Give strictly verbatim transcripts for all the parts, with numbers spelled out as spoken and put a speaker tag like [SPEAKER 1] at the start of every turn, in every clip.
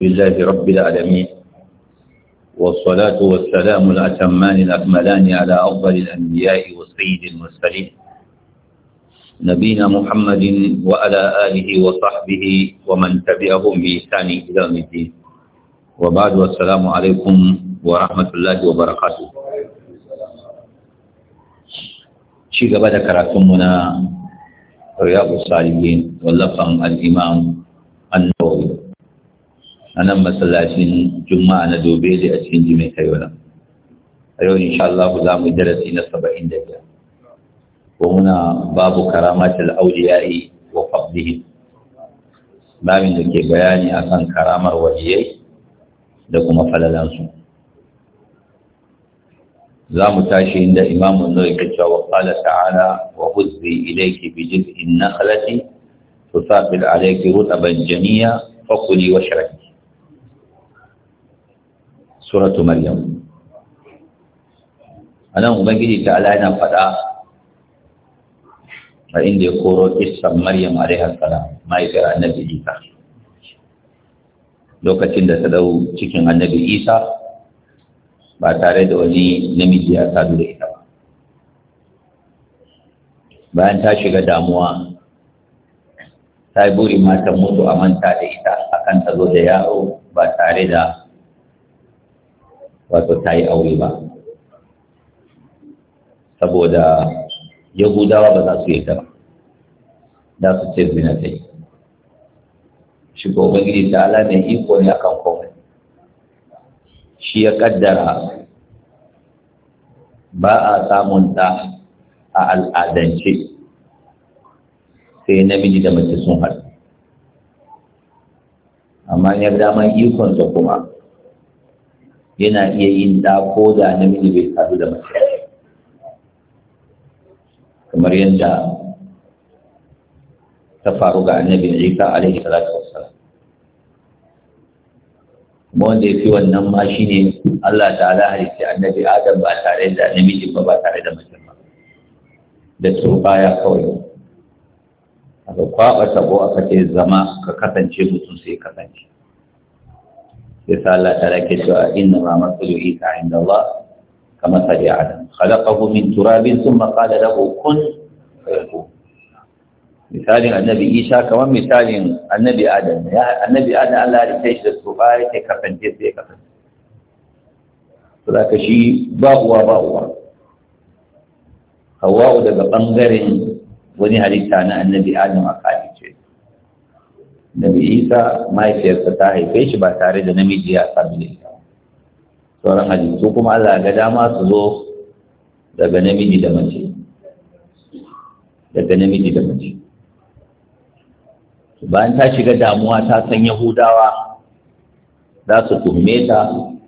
[SPEAKER 1] لله رب العالمين والصلاة والسلام الأتمان الأكملان على أفضل الأنبياء والسيد المرسلين نبينا محمد وعلى آله وصحبه ومن تبعهم بإحسان إلى يوم الدين وبعد والسلام عليكم ورحمة الله وبركاته. شيء قبل كراتمنا رياض الصالحين واللفظ الإمام النووي أنا مسلاتين جمعة ندوبي لأسين جميع كيونا أيوة إن شاء الله لا مدرسين سبعين دقيقة وهنا باب كرامات الأولياء وفضلهم باب ذكي بياني أكان كرامة وليي لكم فللانسو لا متاشي عند إمام النووي كتشا وقال تعالى وهزي إليك بجزء النخلة تثابل عليك رطبا جنيا فكلي واشربي سورة مريم. أنا أبغي تعالى أنا فدا فإن يقولوا قصة مريم عليها السلام ما يقرأ النبي عيسى لو كتير تدعو cikin النبي عيسى ba tare da wani namiji ya sadu da ita ba bayan ta shiga damuwa ta yi burin matan mutu a manta da ita akan ta zo da yaro ba tare da wato ta yi aure ba saboda yahudawa ba za su yi ta ba za su ce zina ta yi shi ko ubangiji ta ala mai iko ne akan komai shi ya kaddara ba a samun ta a al'adance sai namiji da mace sun haɗu amma ya daman ikonsa kuma yana iya yin ɗa ko da namiji bai sadu da mace kamar yadda ta faru ga annabi Isa alaihi salatu wassalam kuma wanda ya fi wannan ma shi ne Allah ta'ala halitta annabi Adam ba tare da namiji ba ba tare da mace ba da turbaya kawai aka kwaɓa tabo aka ce zama ka kasance mutum sai kasance sai sa Allah ta rake cewa inna ma matsalu Isa inda Allah kama sadi Adam khalaqahu min turabin thumma qala lahu kun fayakun misalin annabi Isa kamar misalin annabi Adam ya annabi Adam Allah ya tashi da turbaya sai kasance sai kasance to zaka shi ba uwa ba uwa Hawwa'u daga bangaren wani halitta na annabi Adam a kalice. Nabi Isa mahaifiyarsa ta haife shi ba tare da namiji ya sami da ita. Sauran halittu kuma Allah ga dama su zo daga namiji da mace. Daga namiji da mace. Bayan ta shiga damuwa ta san Yahudawa za su tuhume ta,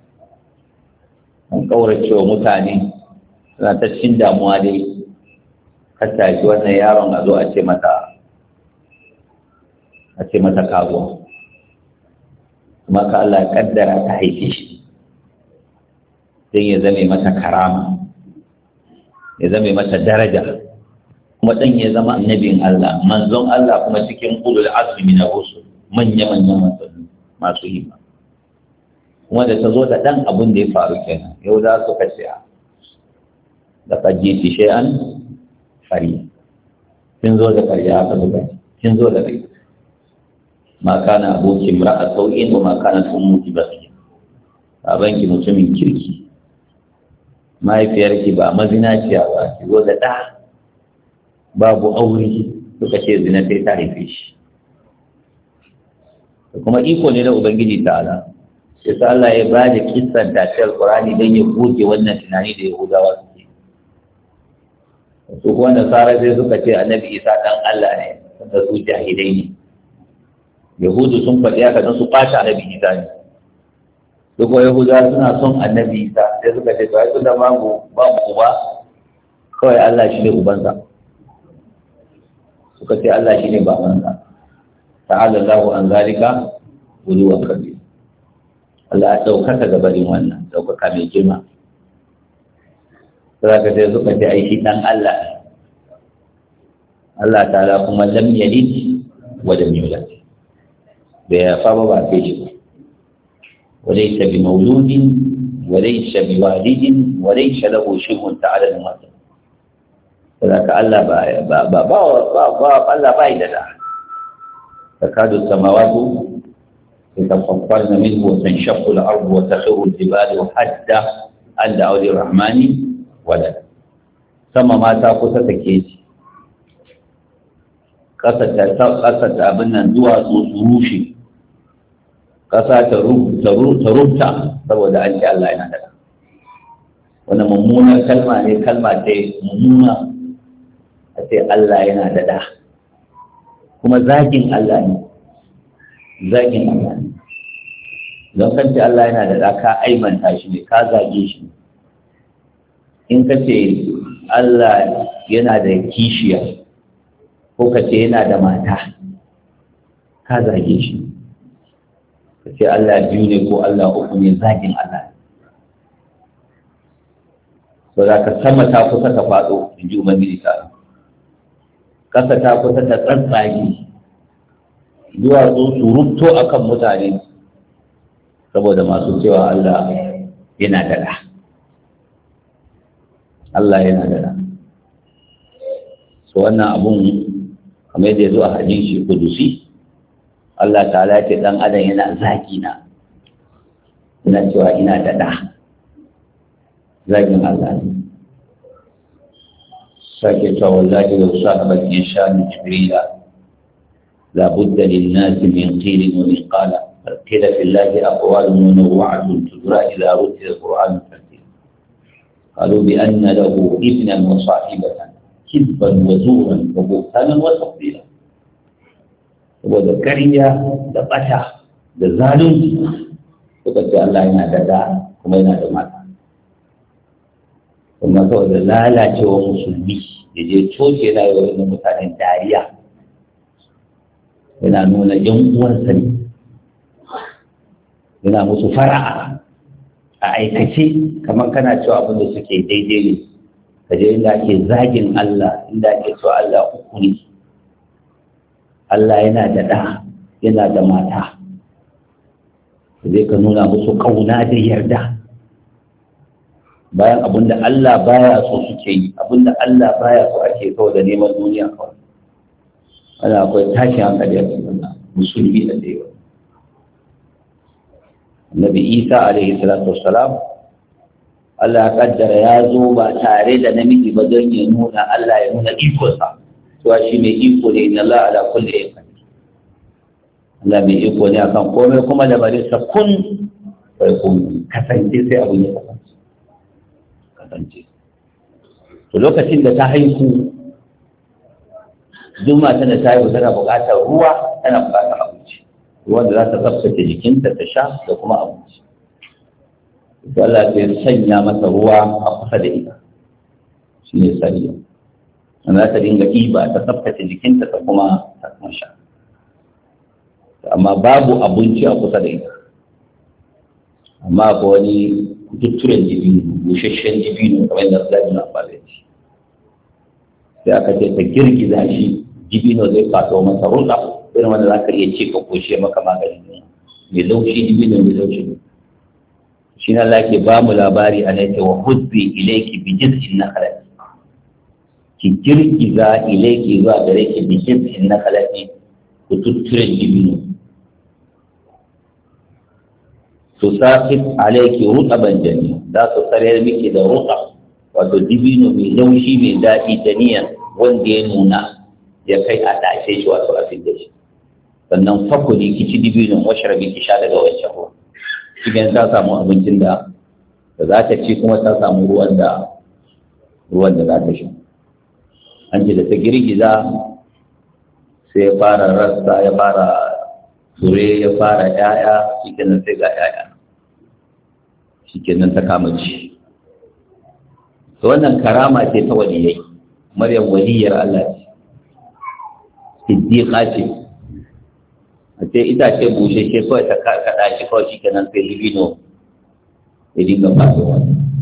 [SPEAKER 1] an ƙaurace wa mutane suna ta cikin damuwa dai. hatta shi wannan yaron a zo a ce mata a ce mata kago kuma ka Allah ya kaddara ta haife shi don ya zame mata karama ya zame mata daraja kuma dan ya zama annabin Allah manzon Allah kuma cikin ulul azmi na rusul manya manyan manzanni masu himma kuma da ta zo da dan abun da ya faru kenan yau za su kace da kaji shay'an fari kin zo da ƙarya aka zuba kin zo da rai ma kana aboki mura'a sau'in wa ma kana ummuki basi babanki mutumin kirki mahaifiyarki ba mazinaciya ba ki zo da ɗa babu aure suka ce zina sai ta haife shi kuma iko ne na ubangiji ta'ala sai sa Allah ya ba da kissan tafiyar Qur'ani don ya goge wannan tunani da Yahudawa su kuwa nasara sai suka ce annabi Isa dan Allah ne wanda su jahilai ne yahudu sun faɗi haka don su ɓata annabi Isa ne su kuwa yahudawa suna son annabi Isa sai suka ce to ai tunda babu babu uba kawai Allah shi ne ubansa suka ce Allah shi ne babansa ta'ala Allahu an zalika uluwan kabir Allah ya ɗaukaka gabarin wannan ɗaukaka mai girma za ka sai suka ce aiki ɗan Allah Allah ta'ala kuma lam yalid wa lam yulad da ya fa ba ba kai shi وليس بمولود وليس بوالد وليس له شيء تعالى الموت فذاك الله با با با با با الله بايد له تكاد السماوات يتفطرن منه وتنشق الأرض وتخر الجبال حتى أن دعوا للرحمن ولدا sama ma ta kusa take shi ƙasa ta ƙasa ta abin nan duwatsu su rushe ƙasa ta rubta saboda an ce Allah yana da wani mummunar kalma ne kalma ce mummuna a ce Allah yana da da kuma zagin Allah ne zagin Allah ne don kan ce Allah yana da da ka aimanta shi ne ka zage shi in ka ce Allah yana da kishiya ko ka ce yana da mata ka zage shi ka ce Allah biyu ne ko Allah uku ne zagin Allah ba za ka sama ta kusa ta faɗo in ji Ubangiji ta ƙasa ta kusa ta tsantsage duwatsu su rubto a kan mutane saboda masu cewa Allah yana da ɗa Allah yana da ɗa so wannan abun kamar yadda ya zo a hadisi kudusi Allah ta'ala ce dan adam yana zagi na yana cewa ina da ɗa zagin Allah ne sake cewa wallahi law sahaba al-insanu jibrila la budda lin-nas min qilin wa min qala qila fillahi aqwalun munawwa'atun tudra ila rutil al-qur'an tartil qalu bi anna lahu ibnan wa sahibatan kibban wa zuran wa buhtanan wa tafdila saboda ƙarya da ɓata da zalunci suka ce Allah yana da da kuma yana da mata kuma saboda lalacewa musulmi ya je coci yana yi wani mutanen dariya yana nuna yan uwansa ne yana musu fara'a a aikace kamar kana cewa abin da suke daidai ne ka je inda ake zagin Allah inda ake cewa Allah uku ne Allah yana da ɗa yana da mata zai ka nuna musu ƙauna da yarda bayan abinda Allah baya so suke yi abinda Allah baya so ake kawai da neman duniya kawai ana akwai tashin hankali a cikin musulmi da yawa Annabi Isa alaihi salatu wassalam Allah ya kaddara ya zo ba tare da namiji ba don ya nuna Allah ya nuna ikonsa cewa shi mai iko ne inna Allah ala kulli shay'in qadir Allah mai iko ne akan komai kuma da bare sa kun sai kun kasance sai abu ya kasance kasance to lokacin da ta haihu Juma tana ta haihu tana buƙatar ruwa tana buƙatar abinci ruwan da za ta tsaftace jikinta ta sha da kuma abinci to Allah ya sanya masa ruwa a kusa da ita shi ne sariya za ta dinga ɗiba ta tsaftace jikinta ta kuma ta kuma sha amma babu abinci a kusa da ita amma ko wani tutturen jibinu busasshen jibinu kamar yadda zai na fara shi sai aka ce ta girgiza shi jibino zai fato masa rusa irin wanda za ka iya ce ka koshe maka maganin mai laushi jibino mai laushi shi na lake ba mu labari a nake wa huzzi ilaiki bi jiz'in nakhlati ki girgiza ilaiki zuwa gare ki bi jiz'in nakhlati ku tutture jibino to saqit alayki rutaban jani za su tsare miki da rutab wato dibino mai laushi mai daɗi da niyan wanda ya nuna ya kai a tashe shi wato a fidda shi sannan fakuli ki ci dibino washrabi ki sha daga wancan ruwa cikin ta samu abincin da da za ta ci kuma ta samu ruwan da ruwan da za ta sha an ji da ta girgiza sai ya fara rassa ya fara fure ya fara ƴaƴa cikin nan sai ga ƴaƴa cikin nan ta kama ci to wannan karama ce ta waliyai maryam waliyar Allah ce siddiqa ce a ce itace bushe ce kawai ta kaɗa shi kawai shi kenan sai libino ya dinga fasowa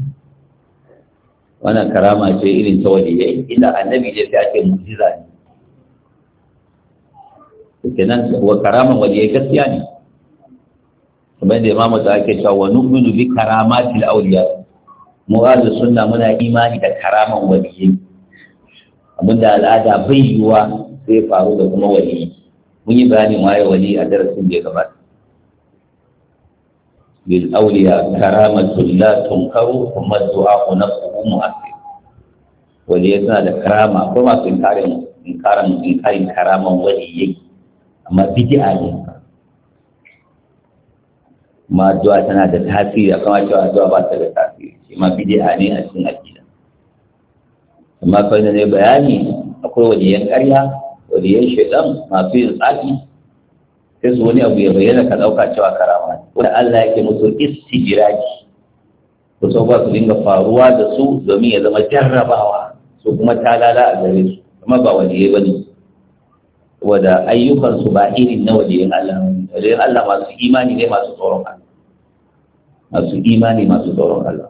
[SPEAKER 1] wannan karama ce irin ta waliyai ila annabi ne sai ake mu'jiza ne kenan wa karaman waliyai gaskiya ne kuma da imamu da ake cewa wa nu'minu bi karamatil awliya mu ahlu sunna muna imani da karaman waliyyi abinda al'ada bai yiwa sai faru da kuma waliyyi mun yi bayanin waye wali a darasin da ya gabata bil awliya karamatul la tunkaru kuma du'a nafsuhu mu'assir waliyyi suna da karama ko masu inkarin inkarin inkarin karaman waliyyi amma bid'a ne ma addu'a tana da tasiri akan cewa addu'a ba ta da tasiri shi ma bid'a ne a cikin aqida amma kai ne bayani akwai waliyan ƙarya waliyan shaitan masu yin tsafi sai su wani abu ya bayyana ka ɗauka cewa karama ne wanda Allah yake musu istijiraji ko sau ba su dinga faruwa da su domin ya zama jarrabawa su kuma talala a gare su kuma ba waliyai ba ne saboda ayyukansu ba irin na waliyan Allah waliyan Allah masu imani ne masu tsoron Allah masu imani masu tsoron Allah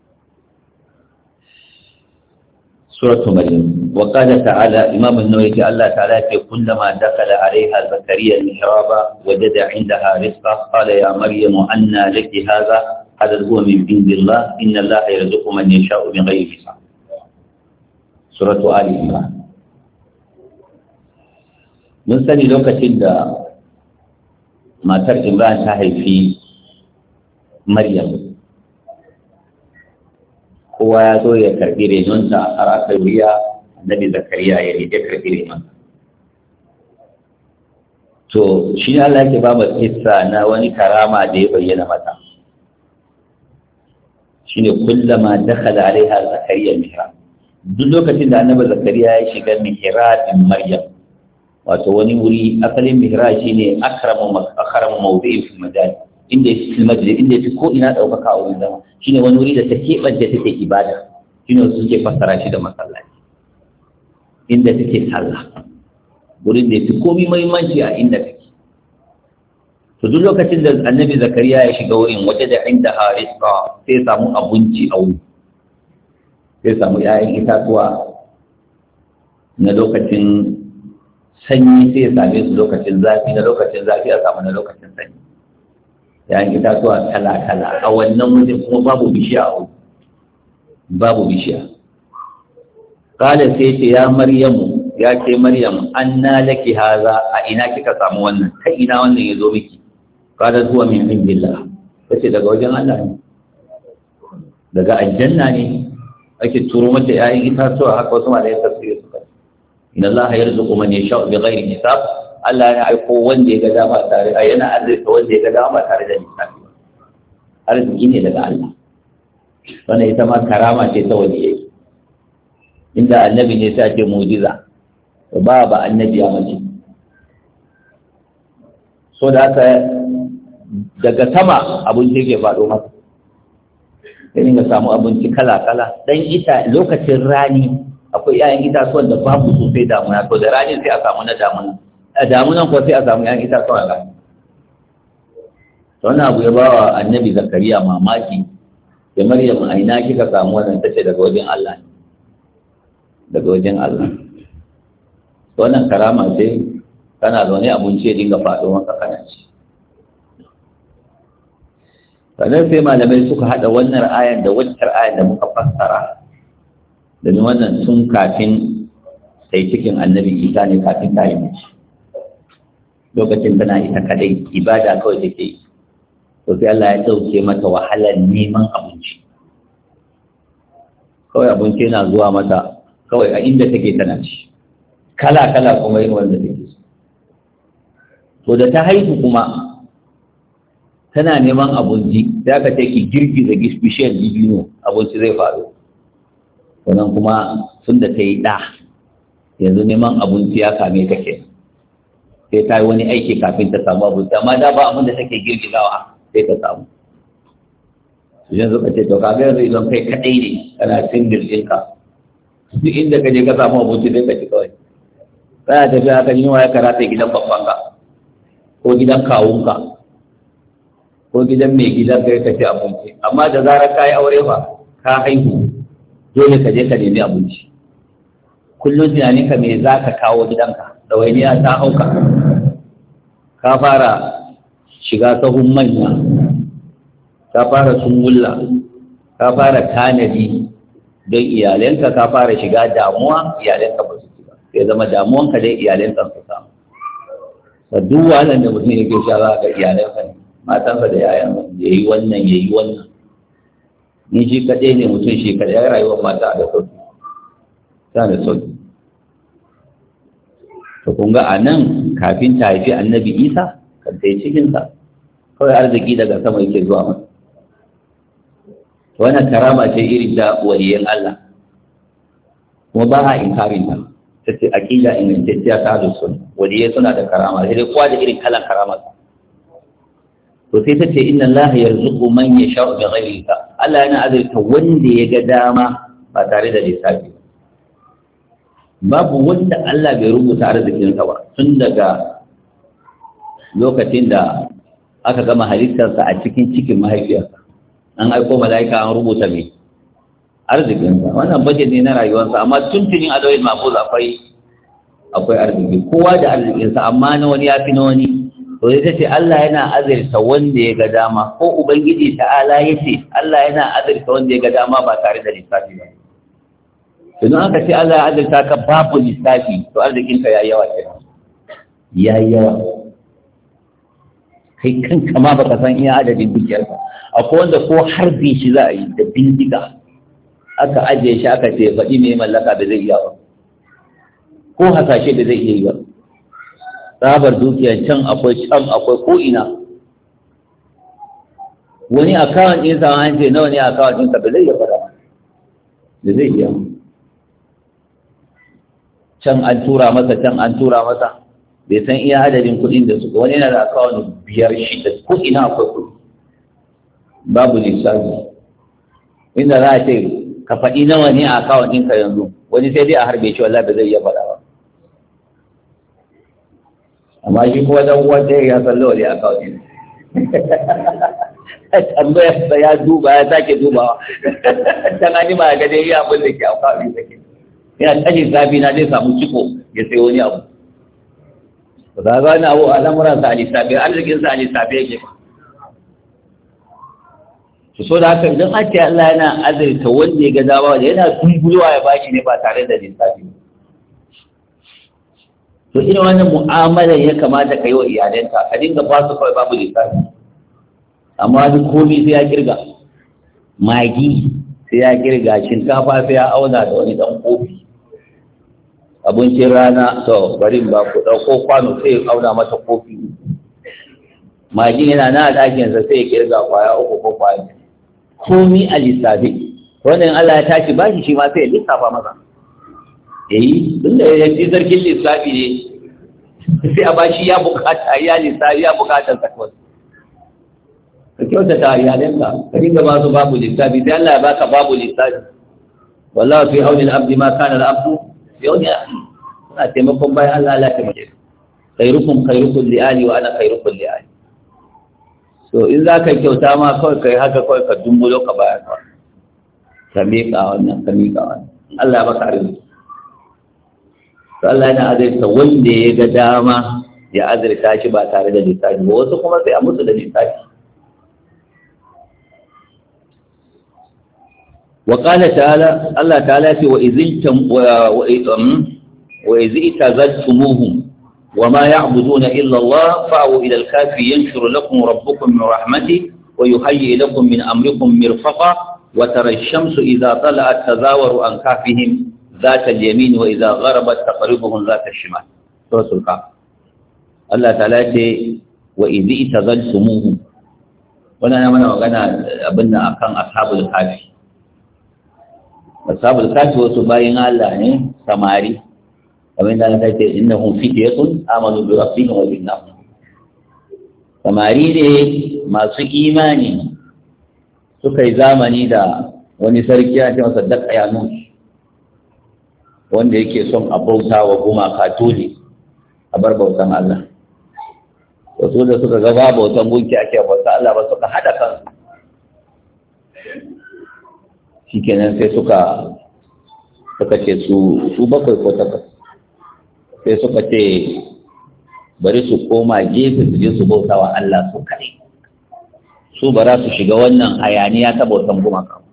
[SPEAKER 1] سورة مريم وقال تعالى إمام النووي الله تعالى كلما دخل عليها زكريا المحراب وجد عندها رزقا قال يا مريم أنى لك هذا هذا هو من عند الله إن الله يرزق من يشاء بغير حساب سورة آل عمران من سنة لوكة ما تر عمران تاهي في مريم kowa ya zo ya karɓi renonta a rasar wuya annabi zakariya ya rike karɓi renonta to shi ne Allah ke ba mu kissa na wani karama da ya bayyana mata shine kullama dakhala alaiha zakariya mihrab duk lokacin da annabi zakariya ya shiga mihrabin maryam wato wani wuri asalin mihrab shine akramu akramu mawdi'in fil majal inda ya fi majlis inda ya fi ko ina ɗaukaka a wurin zama shine wani wuri da ta keɓance take ibada shine wasu suke fassara shi da masallaci inda take sallah wurin da ya fi komi muhimmanci a inda take to duk lokacin da annabi zakariya ya shiga wurin waje da inda harisqa sai samu abinci a wuri sai samu 'ya'yan itatuwa na lokacin sanyi sai ya same su lokacin zafi na lokacin zafi a samu na lokacin sanyi yayin itatuwa kala-kala a wannan wajen kuma babu bishiya a wuri babu bishiya kala sai ce ya maryamu ya ce maryam anna laki haza a ina kika samu wannan ta ina wannan ya zo miki kala zuwa min indillah kace daga wajen Allah ne daga aljanna ne ake turo mata yayin itatuwa haka wasu malayan tafsiri suka inna Allah yarzuqu man yasha'u bighairi hisab Allah ya aiko wanda ya ga dama tare a yana arziki wanda ya ga dama tare da lissafi arziki ne daga Allah wannan ita ma karama ce ta waliyai inda annabi ne sai ce mu'jiza ba ba annabi ya mace so da haka daga sama abinci ke faɗo masa sai ga samu abinci kala kala dan ita lokacin rani akwai 'ya'yan itatuwan da babu sosai damuna to da rani sai a samu na damuna a damunan kuwa sai a samu yan itatuwa ga wannan abu ya ba wa annabi zakariya mamaki da maryam a ina kika samu wannan tace daga wajen Allah ne daga wajen Allah wannan karama ce kana zaune abinci ya dinga faɗo maka kana ci sannan sai malamai suka haɗa wannan ayan da waccar ayan da muka fassara domin wannan tun kafin sai cikin annabi isa ne kafin ta yi mace lokacin tana ita kadai ibada kawai take yi to sai Allah ya dauke mata wahalar neman abinci kawai abinci yana zuwa mata kawai a inda take tana ci kala kala kuma yin wanda take so to da ta haihu kuma tana neman abinci sai aka ce ki girgiza bishiyar dibino abinci zai faru sannan kuma tun da ta yi ɗa yanzu neman abinci ya kame ta kenan sai ta yi wani aiki kafin ta samu abinci amma da ba abin da take girgizawa sai ta samu su yanzu ka ce to ka ga yanzu idan kai kaɗai ne kana cin girginka duk inda ka je ka samu abinci sai ka ci kawai kana tafiya ka yi wa ya karata gidan babbanka ko gidan kawunka ko gidan mai gidan kai ka ci abinci amma da zarar ka yi aure ba ka haihu dole ka je ka nemi abinci kullum tunaninka me za ka kawo gidanka ɗawainiya ta hauka ka fara shiga sahun manya, ka fara sungulla, ka fara tanadi don iyalanka, ka fara shiga damuwa iyalanka ba su ci ba, sai zama damuwanka dai iyalanka su samu. da duk wannan da mutum yake sha za ka iyalansa ne, matansa da yayan ya yi wannan ya yi wannan. Ni shi kaɗai ne mutum shi kaɗai ya rayuwar mata da sauki, ta da sauki. To kun ga a nan kafin ta haifi annabi Isa kan ta yi cikinsa, kawai arziki daga sama yake zuwa masa. Wannan karama ce irin da waliyan Allah, kuma ba a inkarin ta. Ta ce aƙida ingantacciya ta da sun waliyai suna da karama, sai dai kowa da irin kalan karama. To sai ta ce inna Allah yarzuqu man yasha'u bi ghairi hisab. Allah yana azurta wanda ya ga dama ba tare da lissafi ba. Babu wanda Allah bai rubuta arzikinsa ba tun daga lokacin da aka gama halittarsa a cikin cikin mahaifiyarsa. An aiko mala'ika an rubuta mai arzikinsa, wannan bajet ne na rayuwarsa, amma tuntunin adawai mafuz akwai akwai arziki, kowa da arzikinsa, amma na wani ya fi na wani. To ita ce Allah yana azurta wanda ya ga dama, ko Ubangiji ta'ala ya ce Allah yana azurta wanda ya ga dama ba tare da lissafi ba. Idan aka ce Allah ya azurta ka babu lissafi, to arzikinka ya yawa ke ya yawa. Kai kanka ma baka san iya adadin dukiyarka. Akwai wanda ko harbi shi za a yi da bindiga, aka ajiye shi aka ce faɗi mai mallaka da zai iya ba, ko hasashe da zai iya yi ba. Tsabar dukiyar can akwai can akwai ko'ina. Wani akawun ɗinsa an ce nawa ne akawun ɗinsa ba zai iya faɗa da zai iya. Can an tura masa can an tura masa bai san iya adadin kuɗin da suka, wani yana da akawun biyar shida ko'ina akwai kuɗi babu lissafi. Inda za a ce ka faɗi nawa ne a akawun ɗinka yanzu, wani sai dai a harbe shi wallahi ba zai iya faɗa ba. Amma shi kuma dan uwan da ya san nawa ne a akawun ɗinka. Tambayar sa ya duba ya sake dubawa. Dan an ma ga dai ya abin da ke akawun ɗinka ke. Yana tashin safi na zai samu ciko ya sai wani abu. Ba za ga ni abu al'amuransa a lissafi, arzikinsa a lissafi yake ba. su so da haka idan ake Allah yana azurta wanda ya ga dama da yana dungulowa ya bashi ne ba tare da lissafi. To irin wannan mu'amalar ya kamata ka yi wa iyalanka, ka dinga ba su kawai babu lissafi, amma duk komai sai ya kirga, magi sai ya kirga, shinkafa sai ya auna da wani dan kofi, abincin rana to bari ba ku ɗauko kwano sai ya auna mata kofi, magin yana na ɗakinsa sai ya kirga kwaya uku ko kwaya, komi a lissafi. Wannan Allah ya tashi bashi shi ma sai ya lissafa masa. Eh, tun da ya ci sarkin lissafi ne sai a bashi ya bukata ya lissafi ya bukatar sa kawai. Ka kyautata iyalanka, ka dinga ba su babu lissafi, sai Allah ya baka babu lissafi. Wallahu fi auni al-abdi ma kana al-abdu fi auni akhi. Ana taimakon bayan Allah, Allah ya taimake ka. Khairukum khairukum li ali wa ana khairukum li ali. To in za ka kyauta ma kawai kai haka kawai ka dumbulo ka baya kawai, ka miƙa wannan ka miƙa wannan, Allah ya baka arziki. To Allah yana azurta wanda ya ga dama ya azurta shi ba tare da lissafi ba, wasu kuma sai a musu da lissafi. Wa qala ta'ala, Allah ta'ala ce wa iziltum wa idhum wa izitazaltumuhum وما يعبدون إلا الله فأووا إلى الكافي ينشر لكم ربكم من رحمته ويهيئ لكم من أمركم مرفقا وترى الشمس إذا طلعت تزاور عن كهفهم ذات اليمين وإذا غربت تقربهم ذات الشمال. سورة الكهف. الله تعالى وإذ اعتزلتموهم. وأنا أنا وأنا أبنى أكان أصحاب الكهف. أصحاب الكهف وسباين الله سماري. kamar da Allah ce innahum fityatun amanu bi rabbihim wa bin nas, samari ne masu imani suka yi zamani da wani sarki ya ce masa Daqyanus, wanda yake son a bauta wa gumaka dole a bar bautan Allah. Wasu da suka ga ba bautan gunki ake bauta Allah ba, suka hada kansu, shikenan sai suka suka ce su su bakwai ko takwas, sai suka ce bari su koma gefe su je su bauta wa Allah su kare su ba za su shiga wannan hayaniya ta bautan gumaka.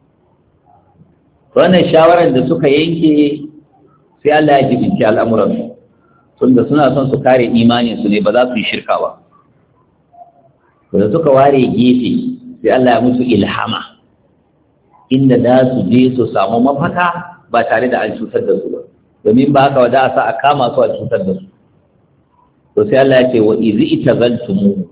[SPEAKER 1] Wannan shawarar da suka yanke sai Allah ya jibinci al'amuransu tunda suna son su kare imaninsu ne ba za su yi shirka ba. Da suka ware gefe sai Allah ya musu ilhama inda za su je su samu mafaka ba tare da an cutar da su ba, domin ba haka wada a sa a kama su a cutar da su. To sai Allah ya ce wa izi itazaltumu,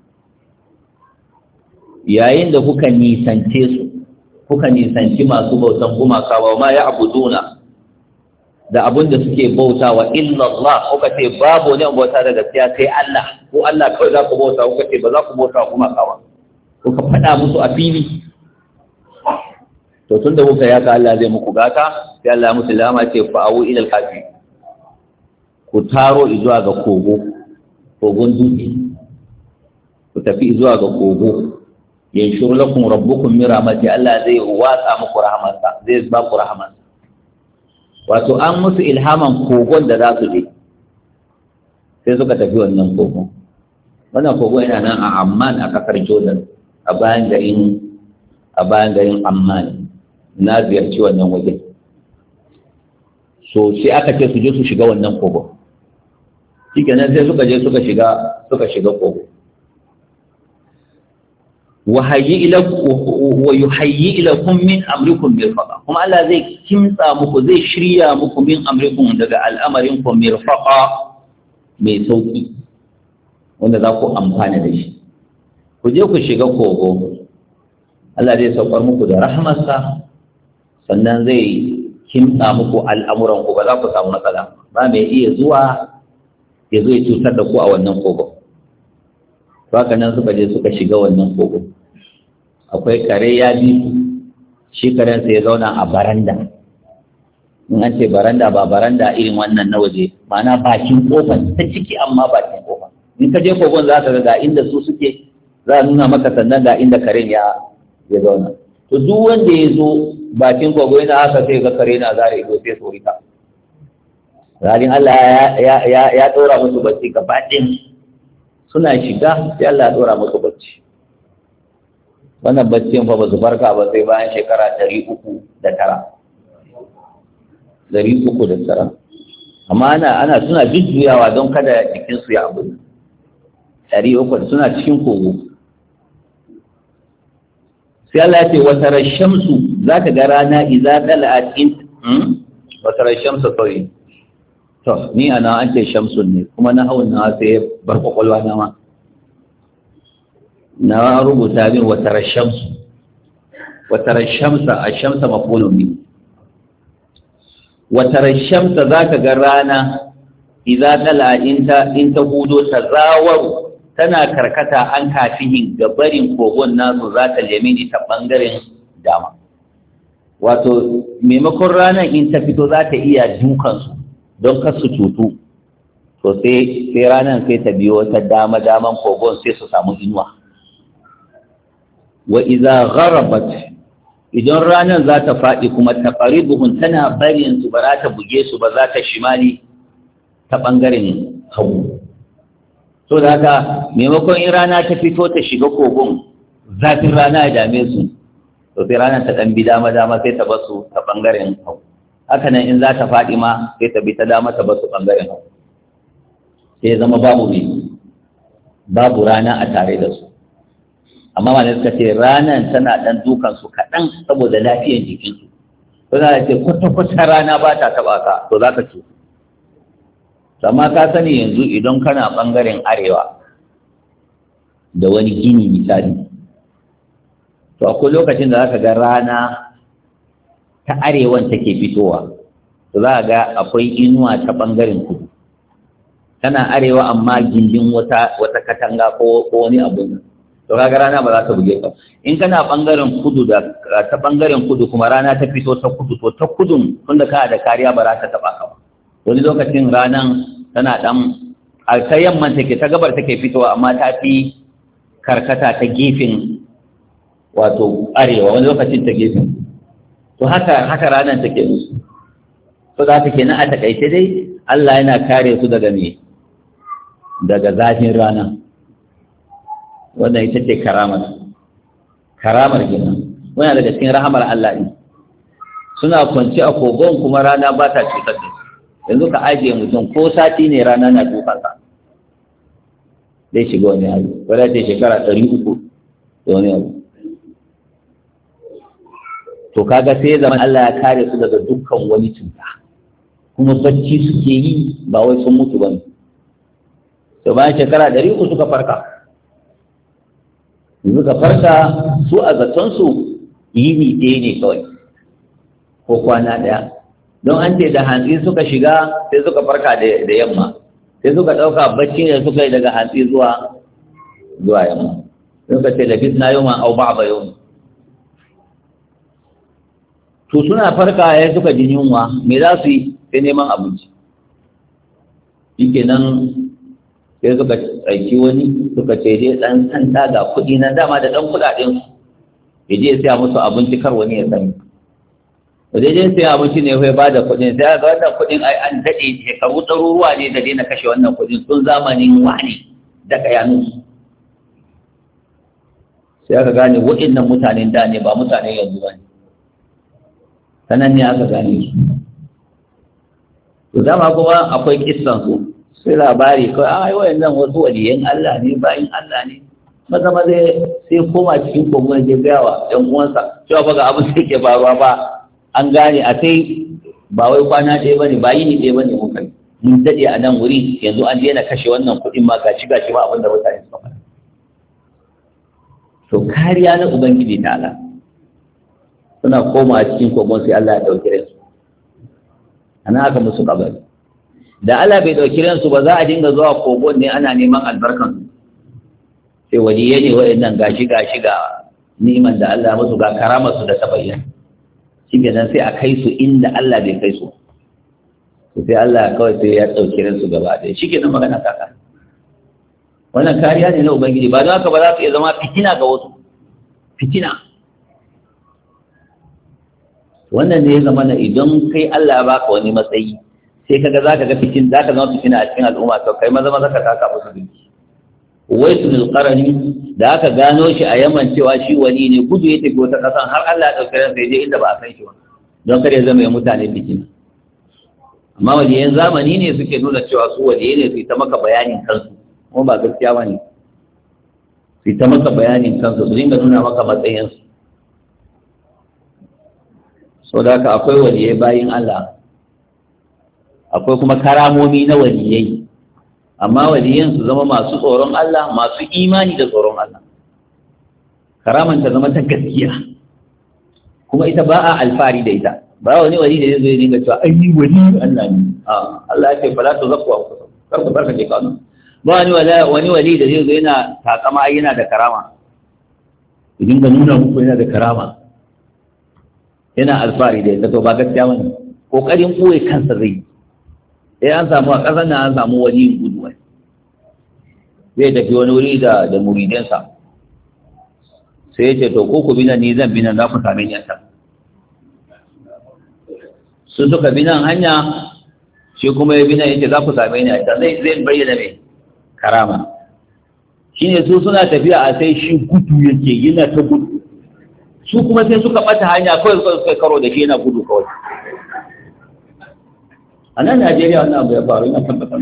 [SPEAKER 1] yayin da kuka nisance su kuka nisanci masu bautan gumaka wa ma ya abuduna da abin da suke bauta wa illallah, kuka ce babu ne bauta da gaskiya sai Allah, ko Allah kawai za ku bauta, kuka ce ba za ku bauta wa gumaka ba, kuka faɗa musu a fili. To tun da kuka yaka Allah zai muku gata, sai Allah musu lama ce fa'awu ilal kafi, ku taro zuwa ga kogo, kogon dutse, ku tafi zuwa ga kogo, yanshur lakum rabbukum min rahmati, Allah zai watsa muku rahmatsa, zai ba ku rahmatsa. Wato an musu ilhaman kogon da za su je, sai suka tafi wannan kogon. Wannan kogon yana nan a Amman a kasar Jordan, a bayan garin a bayan garin Amman. Na ziyarci wannan wajen. So sai aka ce su je su shiga wannan kogon. Shi kenan sai suka je suka shiga suka shiga kogo. Wa hayyi ilakum wa yuhayyi ilakum min amrikum mirfaqa, kuma Allah zai kimtsa muku, zai shirya muku min amrikum daga al'amarin ku mirfaqa, mai sauki wanda za ku amfana da shi. Ku je ku shiga kogo, Allah zai saukar muku da rahmarsa, sannan zai kimtsa muku al'amuran ku, ba za ku samu matsala ba, mai iya zuwa ya zo ya cutar da ku a wannan kogo. To haka nan suka je suka shiga wannan kogo. Akwai kare ya bi su, shi karensa ya zauna a baranda. In an ce baranda ba baranda irin wannan na waje, ma'ana bakin kofar ta ciki, amma bakin kofar. In ka je kogon za ka ga inda su suke, za a nuna maka sannan ga inda karen ya ya zauna. To duk wanda ya zo bakin kogo yana haka sai ga kare na zare ido sai so rika. Zalin Allah ya ya ya dora musu bacci gaba ɗin, suna shiga sai Allah ya dora musu bacci. Wannan baccin fa ba su farka ba sai bayan shekara ɗari uku da tara. Ɗari uku da tara. Amma ana ana suna jujjuyawa don kada jikinsu ya abu. Ɗari uku suna cikin kogo. Sai Allah ya ce wata rashamsu, za ka ga rana iza ɗala'at in wata rashamsu kawai. To, ni ana an ce shamsun ne, kuma na hau na sai bar kwakwalwa na ma. Na rubuta min wata rashamsu. Wata rashamsa, a shamsa mafulun ne. Wata rashamsa za ka ga rana iza ɗala'at in ta hudo ta zawaru, tana karkata an kafihin ga barin kogon nasu za ta lemini ta ɓangaren dama. Wato, maimakon ranar in ta fito za ta iya dukansu don kasu cutu, to sai ranar sai ta biyo ta dama-daman kogon sai su samu inuwa. Wa iza gharabat, idan ranar za ta faɗi kuma ta ƙari buhun tana barin su ba za ta buge su ba, za ta shimali ta ɓangaren hagu. So da haka maimakon in rana ta fito ta shiga kogon, zafin rana ya dame su, to sai rana ta ɗan bi dama-dama sai ta basu ta ɓangaren hau. Haka nan in za ta faɗi ma sai ta bi ta dama ta basu ɓangaren hau. Sai ya zama babu ne, babu rana a tare da su. Amma ma suka ce ranar tana ɗan dukansu kaɗan saboda lafiyar jikinsu. So da ce kwata-kwata rana ba ta taɓa ka, to za ka cutu. Amma ka sani yanzu idan kana ɓangaren arewa da wani gini misali, to akwai lokacin da zaka ga rana ta arewan take fitowa, to za ga akwai inuwa ta ɓangaren kudu. Tana arewa amma gindin wata wata katanga ko wani abu, to kaga rana ba za ta buge ka. In kana ɓangaren kudu da ta ɓangaren kudu kuma rana ta fito ta kudu, to ta kudun tunda kana da kariya ba za ta taɓa ka ba. Wani lokacin ranan tana ɗan a ta yamman take, ta gabar take fitowa, amma ta fi karkata ta gefen wato arewa, wani lokacin ta gefen. To haka haka ranar take musu. To za ta kenan a takaice dai Allah yana kare su daga me daga zafin rana. Wannan ita ce karamar karamar gina wannan daga cikin rahamar Allah ne. Suna kwanci a kogon kuma rana ba ta cutar da su. Yanzu ka ajiye mutum ko sati ne rana na dukansa zai shiga wani abu, wadda ce shekara ɗari uku da wani abu. To kaga sai zaman Allah ya kare su daga dukkan wani cuta, kuma bacci suke yi ba wai sun mutu ba ne. To bayan shekara ɗari uku suka farka, suka farka su a zatonsu yini ɗaya ne kawai ko kwana ɗaya, don an ce da hantsi suka shiga sai suka farka da yamma, sai suka ɗauka bacci ne suka yi daga hantsi zuwa zuwa yamma, suka ce da fitna yau ma au ba ba yau. To suna farka ya suka ji yunwa, me za su yi sai neman abinci. Shi kenan sai suka aiki wani suka ce dai ɗan sanda ga kuɗi na dama da ɗan kuɗaɗen su, ya je siya musu abinci kar wani ya sani. Da dai je siya abinci ne ya ba da kuɗin, sai ga wannan kuɗin ai an daɗe shekaru ɗaruruwa ne da daina kashe wannan kuɗin tun zamanin wani da kayanu. Sai aka gane waɗannan mutanen da ne ba mutanen yanzu ba ne. Sanan ne aka gane su. To dama kuma akwai kissan su, sai labari kawai a wayan nan wasu waliyan Allah ne bayin Allah ne, maza maza sai koma cikin kogon ya gaya wa ɗan uwansa cewa ba ga abin da ke faruwa ba, an gane a sai ba wai kwana ɗaya ba ne ba yini ɗaya ba ne mun kai mun daɗe a nan wuri yanzu an daina kashe wannan kuɗin ma gashi gashi ba abin da mutane suka faɗa. To kariya na Ubangiji ta Allah, suna koma cikin kogon sai Allah ya ɗauki ransu, ana aka musu kabari. Da Allah bai ɗauki ransu ba za a dinga zuwa kogon ne ana neman albarkan, sai waliyai ne waɗannan gashi gashi ga niman da Allah musu ga karamarsu da ta bayyana. Shi nan sai a kai su inda Allah bai kai su, sai Allah kawai sai ya ɗauki ransu gaba ɗaya. Shi kenan magana kaka. Wannan kariya ne na Ubangiji, ba don haka ba za su iya zama fitina ga wasu, fitina. Wannan ne ya zama na idan kai Allah ya baka wani matsayi sai kaga zaka ga fitin zaka zama fitina a cikin al'umma to kai maza maza ka taka musu dinki. Waisul qarani da aka gano shi a Yaman cewa shi wali ne, gudu ya tafi wata kasan har Allah ya dauke ransa je inda ba a san shi ba don kare zama ya mutane fitina. Amma waliyan zamani ne suke nuna cewa su waliye ne su ta maka bayanin kansu, kuma ba gaskiya bane. Su ta maka bayanin kansu su dinga nuna maka matsayinsu. So da haka akwai waliyai bayin Allah, akwai kuma karamomi na waliyai, amma waliyan su zama masu tsoron Allah, masu imani da tsoron Allah. Karaman ta zama ta gaskiya, kuma ita ba a alfari da ita, ba wani wali da zai zo ya dinga cewa ai ni wali Allah ne. A Allah ya ce fala tu zakwa ku, kar ku barka ke kanu. Ba wani wala wani wali da zai zo yana takama yana da karama, ya dinga nuna muku yana da karama, yana alfahari da ita, to ba gaskiya bane. Kokarin koyi kansa zai yi. An samu a ƙasar nan an samu wani gudu wani zai tafi wani wuri da da muridansa, sai ya ce to ko ku bi nan ni zan bi nan za ku same ni a can. Sun suka bi nan hanya, shi kuma ya bi nan yace za ku same ni a can, zai zai bayyana mai karama. Shine su suna tafiya a sai shi gudu yake yana ta gudu, su kuma sai suka ɓata hanya kawai suka karo da shi yana gudu kawai. A nan Najeriya wannan abu ya faru, yana tabbatar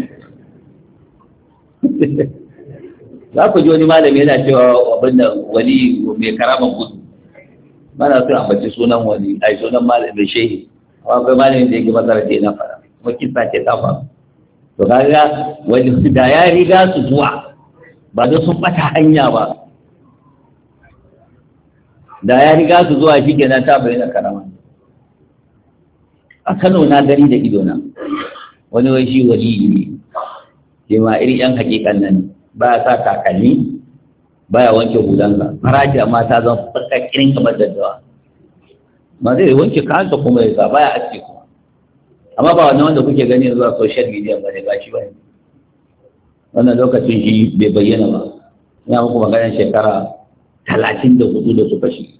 [SPEAKER 1] za ku ji wani malami yana cewa abin da wali mai karaman gudu, mana su ambaci sunan wali ai sunan malamin shehi, amma akwai malamin da yake masara ce na fara kuma kisa ce ta faru. To kaga wani da ya riga su zuwa ba don sun ɓata hanya ba, da ya riga su zuwa shi kenan ta bayyana karama. A Kano na gani da idona wani wai shi wali ne, shi ma irin yan hakikan nan ba ya sa takalmi, ba ya wanke hulansa, faraji amma ta zan faka kirin kamar daddawa, ma zai wanke kansa kuma ya sa baya aske kuma. Amma ba wannan wanda kuke gani zuwa social media ba ne, ba shi ba ne. Wannan lokacin shi bai bayyana ba, ina muku maganar shekara talatin da hudu da suka shi.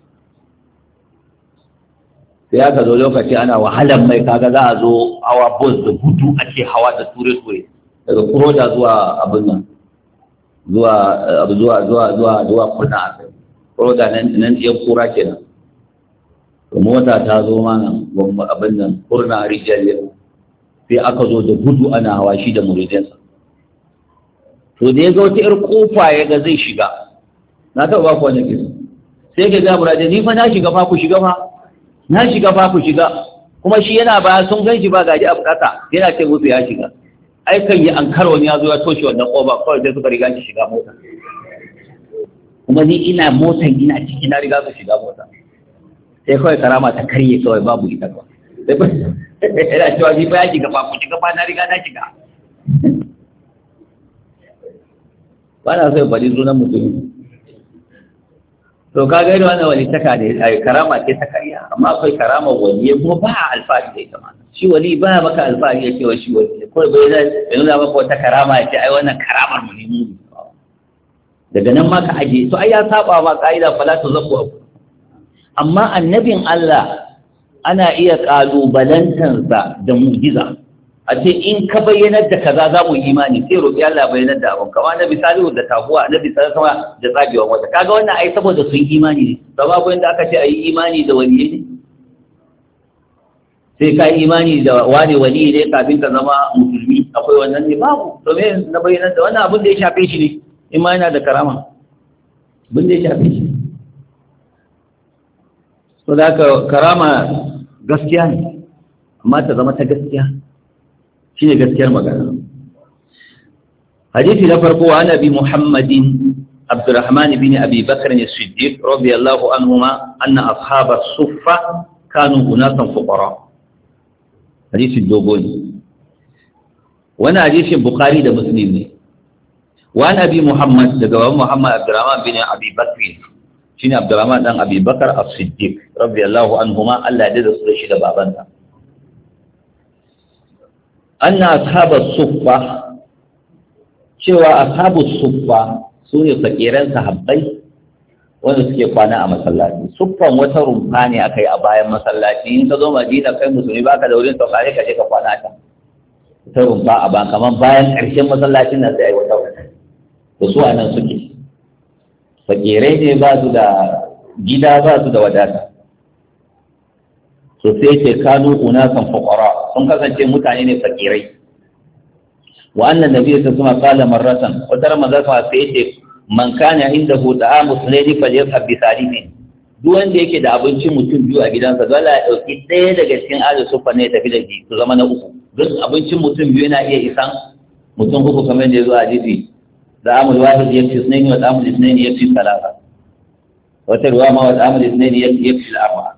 [SPEAKER 1] Sai aka zo lokaci ana wahalar mai, kaga za a zo hawa bus da gudu ake hawa da ture-ture, daga kuroda zuwa abin nan zuwa zuwa zuwa zuwa zuwa kuna kuroda nan nan yan kura kenan mota ta zo mana abin nan kurna rijal sai aka zo da gudu ana hawa shi da muridinsa to da ya ga wata yar kofa ya ga zai shiga na taɓa ba ku wani kisa sai ka ga muradin ni fa na shiga fa ku shiga fa na shiga fa ku shiga kuma shi yana baya sun gan shi ba gaji a ƙasa yana ce musu ya shiga ai kan yi an karo wani ya zo ya toshe wannan ƙofa kawai sai suka riga shi shiga mota kuma ni ina motan ina ciki na riga su shiga mota sai kawai karama ta karye kawai babu ita ba yana cewa ni ba ya shiga ba ku shiga ba na riga na shiga ba na so faɗi sunan mutum to ka gani wannan wali taka da ya karama ce ta kariya amma akwai karama wali kuma ba alfahari da ita ma shi wali ba maka alfahari ya ce wa shi wali kawai bai zai nuna maka wata karama ya ce ai wannan karamar mu ne mu daga nan ma ka aje to ai ya saba ma ka'ida fala tu zakku abu amma annabin Allah ana iya kalubalantansa da mu'jiza a ce in ka bayyanar da kaza za mu imani sai roƙi Allah bayyanar da abun kama na misali da taguwa na bisa sama da tsagewa wata kaga wannan ai saboda sun imani ne sababu inda aka ce ayi imani da waliyi ne sai ka yi imani da wani wali ne kafin ka zama musulmi akwai wannan ne babu to me na bayyanar da wannan abin da ya shafe shi ne imani da karama abin da ya shafe shi to da karama gaskiya ne amma ta zama ta gaskiya shi ne gaskiyar magana hadisi na farko wa nabi muhammadin abdurrahman bin abi bakr as-siddiq radiyallahu anhuma anna ashab as-suffa kanu unasan fuqara hadisi dogo ne wannan hadisin bukhari da muslim ne wa nabi muhammad daga muhammad abdurrahman bin abi bakr shine abdurrahman dan abi bakr as-siddiq radiyallahu anhuma Allah ya dade su da shi da babansa anna ashabas suffa cewa ashabus suffa su ne fakiran sahabbai wanda suke kwana a masallaci suffan wata rumfa ne aka yi a bayan masallaci in ka zo madina kai musulmi baka da wurin saukare ka je ka kwana ta ta rumfa a ba kamar bayan ƙarshen masallacin nan sai ai wata wata to su anan suke fakirai ne ba su da gida ba su da wadata to sai ce kanu unasan fuqara sun kasance mutane ne fakirai wa annan nabi sai kuma kala marratan wata ramadan fa sai ce man kana indahu ta'amu sunayd falyasab bi salifin duk wanda yake da abincin mutum biyu a gidansa dole ya dauki ɗaya daga cikin azu sufa ne tafi da shi su zama na uku duk abincin mutum biyu yana iya isan mutum uku kamar da ya zo a hadisi da'amul wahid yakfi sunayn wa da'amul ithnayn yakfi thalatha wata ruwa ma wa da'amul ithnayn yakfi al-arba'a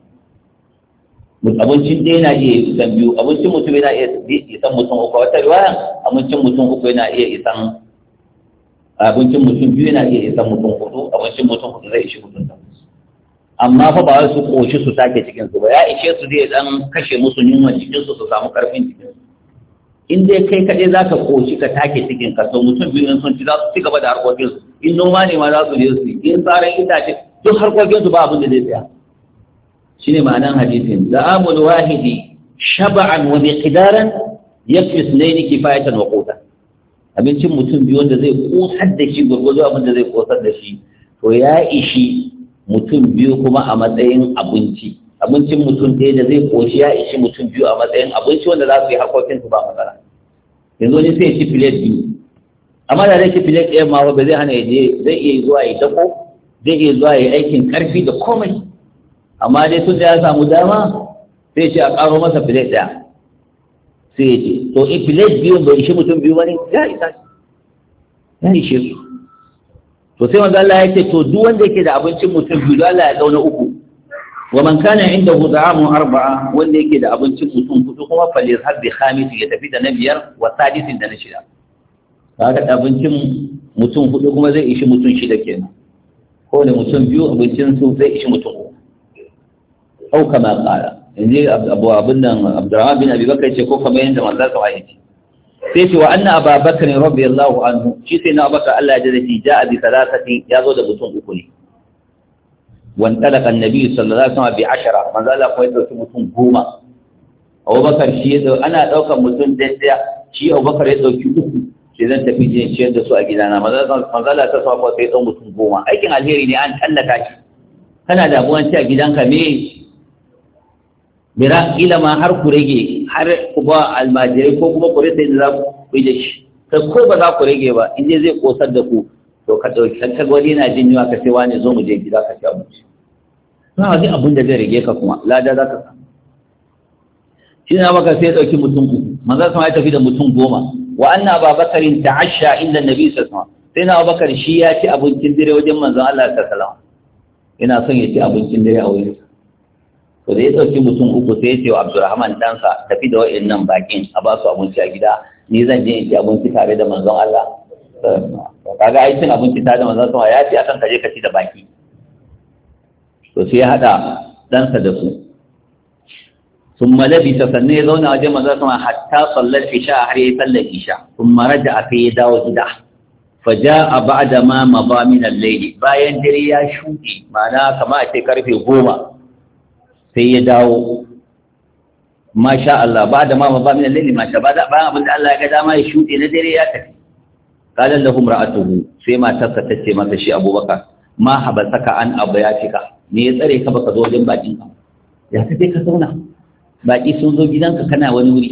[SPEAKER 1] abincin ɗaya na iya isan biyu abincin mutum yana iya isan mutum uku wata riwaya abincin mutum uku yana iya isan abincin mutum biyu yana iya isan mutum hudu abincin mutum hudu zai ishi mutum takwas amma fa ba su koshi su take cikin su ba ya ishe su zai dan kashe musu yunwan cikin su su samu karfin cikin su in dai kai kaɗai za ka koshi ka take cikin ka to mutum biyu in sun ci za su ci gaba da harkokin su in noma ne ma za su je su yi in tsarin itace duk harkokin su ba abin da zai tsaya shine ma'anan hadisin da'amul wahidi shab'an wa miqdaran yakfi sunaini kifayatan wa qutan abincin mutum biyu wanda zai kosar da shi gurgudu abin da zai kosar da shi to ya ishi mutum biyu kuma a matsayin abinci abincin mutum ɗaya da zai koshi ya ishi mutum biyu a matsayin abinci wanda za su yi harkokin su ba matsala yanzu ne sai ya ci filet biyu amma da zai ci filet ɗaya ma ba zai hana ya je zai iya zuwa ya dako zai iya zuwa ya aikin karfi da komai amma dai tun da ya samu dama sai ce a ƙaro masa filet ɗaya sai ya ce to in filet biyu bai ishe mutum biyu bane ya isa ya ishe su to sai wanda Allah ya ce to duk wanda yake da abincin mutum biyu Allah ya dauna uku wa man kana indahu ta'amun arba'a wanda yake da abincin mutum hudu kuma falyazhab bi khamis ya tafi da na biyar wa sadisin da na shida kaga abincin mutum hudu kuma zai ishi mutum shida kenan ko da mutum biyu abincin su zai ishi mutum uku au kama qala inji abu abun nan Abdurrahman bin Abi Bakr ce ko kamar yanda manzon sa ya ce sai ce wa anna Abu Bakr radiyallahu anhu shi sai na Abubakar Allah ya jada shi ja'a bi salatati ya zo da mutum uku ne wan talaka annabi sallallahu alaihi wasallam bi ashara manzo Allah ko ya dauki mutum goma Abubakar shi ya ana daukar mutum daya shi Abubakar ya dauki uku sai zan tafi jin ciyar da su a gidana mazala ta sa ko sai ɗan mutum goma aikin alheri ne an tallata shi kana da abuwan ci a gidanka me bira kila ma har ku rage har ku ba almajirai ko kuma ku rasa yadda za ku yi da shi kai ko ba za ku rage ba in dai zai kosar da ku to ka ɗauki kan kaga wani yana jin yunwa ka sai wani zo mu je gida ka ci abinci ba wani abun da zai rage ka kuma lada za ka samu shi na baka sai ɗauki mutum uku manzon sama ya tafi da mutum goma wa anna ababakarin ta'asha inda nabi sallallahu alaihi wasallam sai na abubakar shi ya ci abincin dare wajen manzon Allah sallallahu alaihi wasallam yana son ya ci abincin dare a wurin to da ya ɗauki mutum uku sai ya ce wa Abdurrahman ɗansa tafi da wa'annan bakin a ba su abinci a gida ni zan je in ci abinci tare da manzon Allah kaga ai cin abinci tare da manzon Allah ya ce akan kaje ka ci da baki to sai ya hada ɗansa da su ثم لبث فني زونا wajen manzon Allah hatta sallar isha har yayi sallar isha kuma raja'a sai ya dawo gida faja'a ba'da ma mada min al-layl bayan dare ya shuɗe ma'ana kamar a ce karfe goma sai ya dawo masha Allah ba'da ma mada min al-layl masha Allah bayan abin da Allah ya ga dama ya shuɗe na dare ya tafi qala lahu imra'atuhu sai matarsa ta ce masa shi Abubakar ma habasaka an abayatika me ya tsare ka baka zo wajen bakin ka ya kace ka zauna baki sun zo gidanka kana wani wuri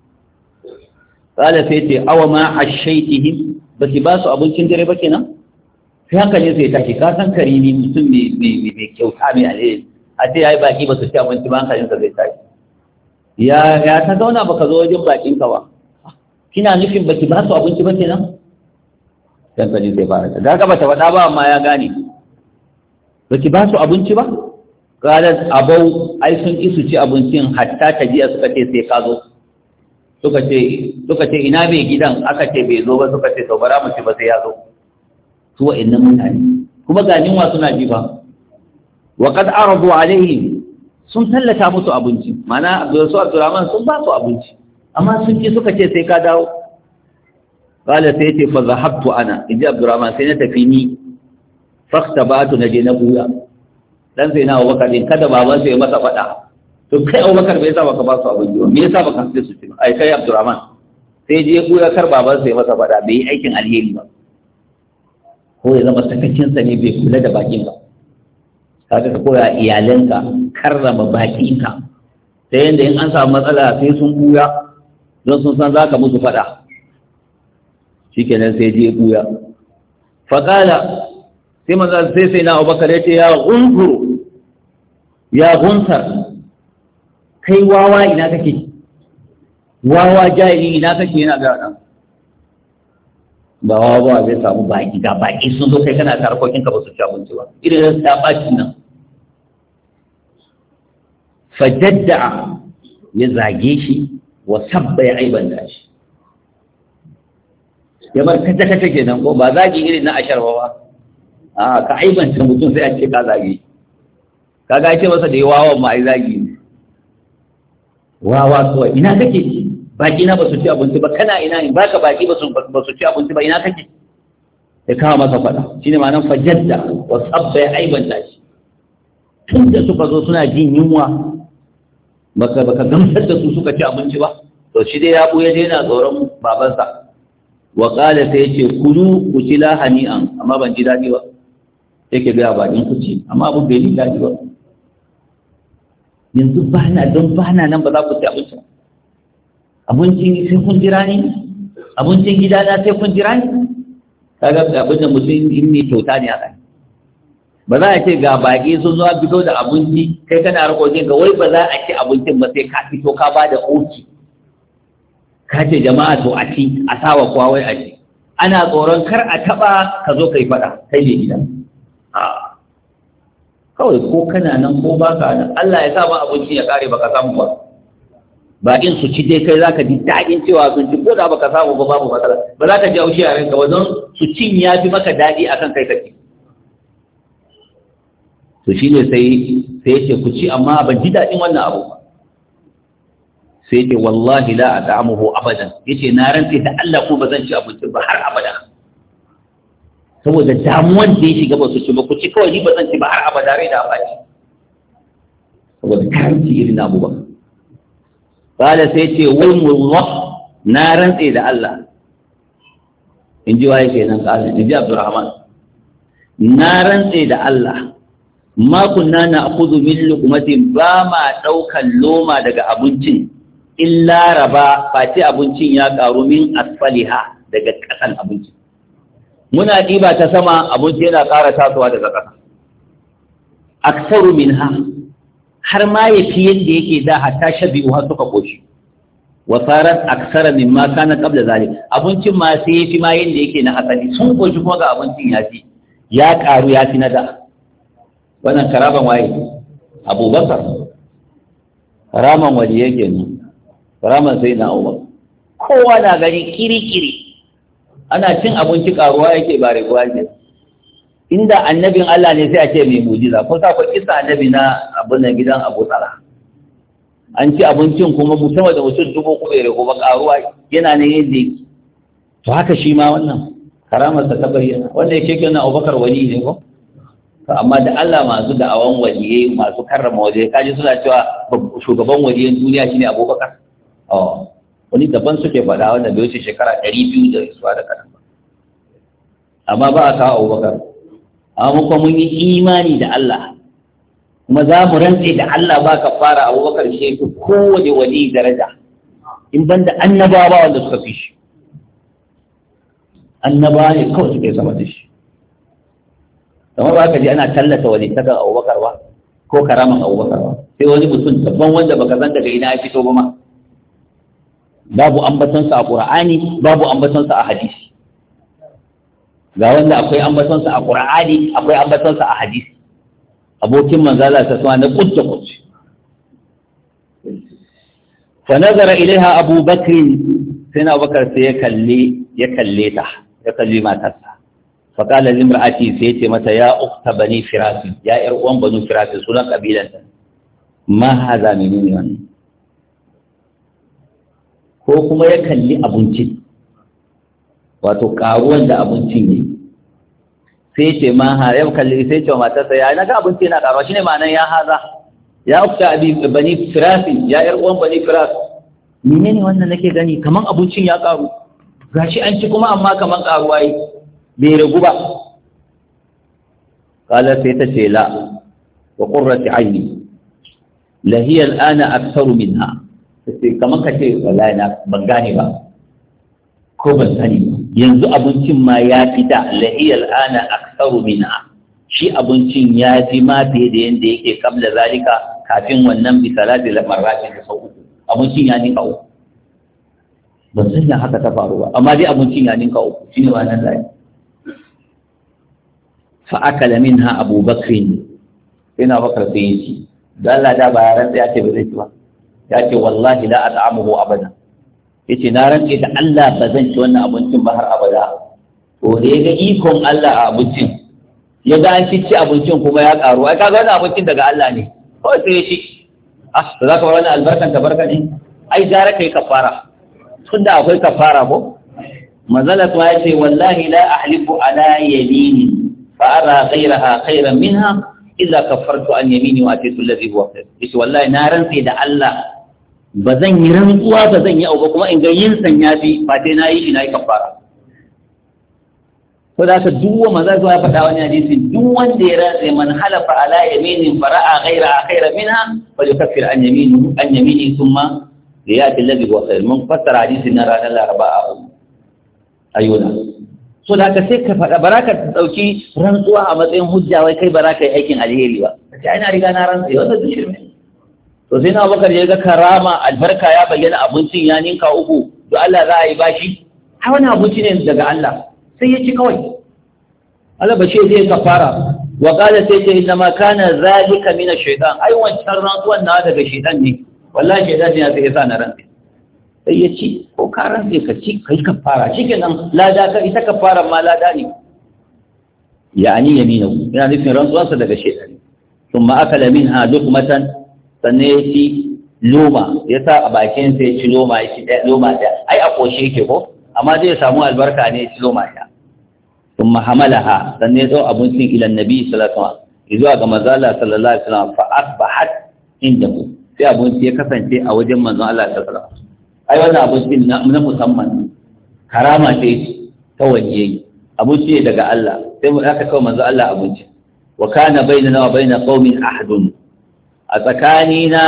[SPEAKER 1] qala sai ce awa ma ashaitihim baki ba su abincin dare ba kenan sai haka ne sai tashi ka san karimi mutum mai mai mai kyauta mai alheri a ce yayi baki ba su ci abinci ba hankalin sa zai tashi ya ya ta zauna baka zo wajen bakin ka ba kina nufin baki ba su abinci ba kenan dan kaji sai fara da ga bata faɗa ba amma ya gane baki ba su abinci ba qalat abau ai sun ki su ci abincin hatta ta jiya suka ce sai ka zo suka ce suka ce ina mai gidan aka ce bai zo ba suka ce to bara mu ci ba sai ya zo su wa'annan mutane kuma ganin wa suna ji ba wa qad aradu alaihim sun tallata musu abinci mana Abdul Abdurrahman sun ba su abinci amma sun ki suka ce sai ka dawo qala sai ce fa zahabtu ana inji Abdurrahman sai na tafi ni faktabatu na je na buya dan sai na Abubakar din kada baban sai masa fada to kai Abubakar bai sa baka ba su abinci me yasa baka sai su ci ai kai Abdurrahman sai je buya kar baban sai masa fada bai yi aikin alheri ba ko ya zama sakaccin sa ne bai kula da bakin ka kaga ka koya iyalanka karrama bakin ka sai yanda in an samu matsala sai sun buya don sun san zaka musu fada shikenan sai je buya faqala sai manzo sai sai na Abubakar ya ce ya gunfuru ya guntar kai wawa ina kake wawa jahili ina kake yana ga dan ba wawa ba zai samu baki ga baki sun zo kai kana tarkokin ka ba su ci abinci ba irin ta baki nan fajadda ya zage shi wa sabba ya aibanta shi ya bar kace kace kenan ko ba zagi irin na ashar ba a ka aibanta mutum sai a ce ka zage ka ga ce masa da yi wawan ma ai zagi ne wawa kawai ina kake baki na ba su ci abinci ba kana ina ne baka baki ba su ba su ci abinci ba ina kake ya kawo masa faɗa shine ma'anar fajadda wa sabba ya aibanta shi tun da suka zo suna jin yunwa baka baka gamsar da su suka ci abinci ba to shi dai ya buya dai yana tsoron babansa wa qala sai yace kulu ku ci lahani'an amma ban ji dadi ba yake ga bakin ku ci amma abun bai ji dadi ba yanzu ba na don ba na nan ba za ku ci abinci abincin sai kun jira ni abincin gida na sai kun jira ni kaga abin da mutum in ne kyauta ne a kai ba za a ce ga baki sun zo fito da abinci kai kana harkokin ga wai ba za a ci abincin ba sai ka fito ka ba da oki ka ce jama'a to a ci a sawa kowa wai a ci ana tsoron kar a taba ka zo kai fada kai ne gidan a kawai ko kana nan ko baka nan Allah ya sa ma abinci ya kare baka samu ba bakin su ci dai kai zaka ji dadin cewa sun ci ko da baka samu ba babu matsala ba za ka ji haushi a ranka ba don su cin ya fi maka dadi akan kai kake to shine sai sai yace ku ci amma ban ji dadin wannan abu ba sai yace wallahi la at'amuhu abadan yace na rantsi da Allah ko bazan ci abinci ba har abada saboda damuwan da ya shiga ba su ci ba ku ci kawai ni bazan ci ba har abada rai da abaci saboda karanci irin abu ba qala sai yace wal mullah na rantsi da Allah in ji waye kenan ƙasa in ji Abdurrahman na rantse da Allah ma kunna na akuzu min luqmatin ba ma daukan loma daga abincin illa raba face abincin ya karu min asfaliha daga kasan abincin muna diba ta sama abinci yana ƙara tasowa daga ƙasa aksaru minha har ma yafi yadda yake da hatta shabi'u har suka koshi wa farat aksara mimma kana qabla zalik abincin ma sai yafi ma yadda yake na asali sun koshi kuma ga abincin yafi ya karu yafi na da wannan karaban waye abubakar karaman waje yake ne karaman sai na umar kowa na gani kiri-kiri ana cin abinci karuwa yake ba raguwa ne inda annabin Allah ne sai a ce mai mujiza ko sa ko kisa annabi na abin nan gidan Abu Talha an ci abincin kuma mutum da mutum dubu kuma ya rago ba karuwa yana ne yadda to haka shi ma wannan karamar ta bayyana wanda yake kenan Abubakar wali ne ko amma da Allah masu da'awan waliyai masu karrama waliyai kaji suna cewa shugaban waliyan duniya shine Abubakar oh wani daban suke faɗa wanda bai wuce shekara ɗari biyu da rasuwa da kaɗan ba amma ba a kawo Abubakar amma kuma mun yi imani da Allah kuma za mu rantse da Allah ba ka fara Abubakar shi yake kowane wali daraja in banda annabawa wanda suka fi shi annabawa ne kawai suke sama da shi kamar ba ka ji ana tallata wani tagar Abubakar ba ko karaman Abubakar ba sai wani mutum daban wanda baka san daga ina ya fito ba ma babu ambatonsa a Qur'ani babu ambatonsa a hadisi ga wanda akwai ambatonsa a Qur'ani akwai ambatonsa a hadisi abokin manzala ta sama na kudda kudda fa nazara ilaiha Abu Bakr sai na Abubakar sai ya kalle ya kalle ta ya kalli matarsa fa qala limra'ati sai ce mata ya ukhta bani firas ya yar uwan banu firas sunan kabilanta ma hada menene wannan ko kuma ya kalli abincin wato karuwan da abincin ne sai ce ma ha ya kalli sai ce matarsa ya naga abinci yana karuwa shine ma'anar ya haza ya ukta abi bani firasi ya yar uwan bani firas menene wannan nake gani kaman abincin ya karu gashi an ci kuma amma kaman karuwa yi bai ragu ba kala sai ta ce la wa qurrati ayni la hiya al'ana aktharu minha sai kamar ka ce wallahi na ban gane ba ko ban sani ba yanzu abincin ma ya fi da lahiyal ana aksaru minha shi abincin ya fi ma fiye da yanda yake kabla zalika kafin wannan bi salati la marratin da sau uku abincin ya ninka uku ban san ya haka ta faru ba amma dai abincin ya ninka uku shine ba nan zai fa akala minha Abu Bakr ina bakar sai yi da Allah da ba yaran sai ya ce ba zai ci ba ya ce wallahi la at'amuhu abada yace na rantse da Allah ba zan ci wannan abincin ba har abada to da yaga ikon Allah a abincin ya ga an ci abincin kuma ya karu ai kaga wannan abincin daga Allah ne ko sai ya ci ah to zaka bar wannan albarkan ta barka ne ai gara kai kafara tunda akwai kafara ko manzala kuma yace wallahi la ahlifu ala yamini fa ara ghayraha khayran minha idza kaffartu an yamini wa atitu alladhi huwa khair yace wallahi na rantse da Allah ba zan yi rantsuwa ba zan yi abu kuma in ga yin sanya fi ba sai na yi shi na yi kafara ko da ka duwa maza zuwa faɗa wani hadisi duk wanda ya rantse man halafa ala yaminin fara'a ghaira khaira minha falyukaffir an yamini an yamini thumma liyati alladhi huwa khair mun fassara hadisin na ranar laraba ayyuna so da ka sai ka faɗa baraka dauki rantsuwa a matsayin hujja wai kai baraka yi aikin alheri ba sai ina riga na rantse wannan duk shirme to sai na Abubakar ya ga karama albarka ya bayyana abincin ya ninka uku to Allah za a yi bashi ai wani abinci ne daga Allah sai ya ci kawai Allah ba shi zai kafara wa qala sai ce inna ma kana zalika min ash-shaytan ai wancan rantsuwan na daga shaytan ne wallahi shaytan ne sai ya sa na rantsi sai ya ci ko ka rantsi ka ci kai kafara shikenan lada ka ita kafara ma lada ne yani yaminu yana nufin rantsuwansa daga shaytan thumma akala minha luqmatan sannan ya ci loma ya sa a bakin sai ya ci loma ya ci loma ɗaya ai a ƙoshe yake ko amma zai samu albarka ne ya ci loma ɗaya sun mahamalaha sannan ya zo abincin ilan nabi sallallahu alaihi wasallam zuwa ga manzala sallallahu alaihi wasallam fa asbahat indahu sai abinci ya kasance a wajen manzon Allah sallallahu alaihi wasallam ai wannan abincin na musamman karama ce ta waliyai abinci ne daga Allah sai mu aka kawo manzo Allah abinci wa kana bainana wa baina qaumin ahadun a tsakanina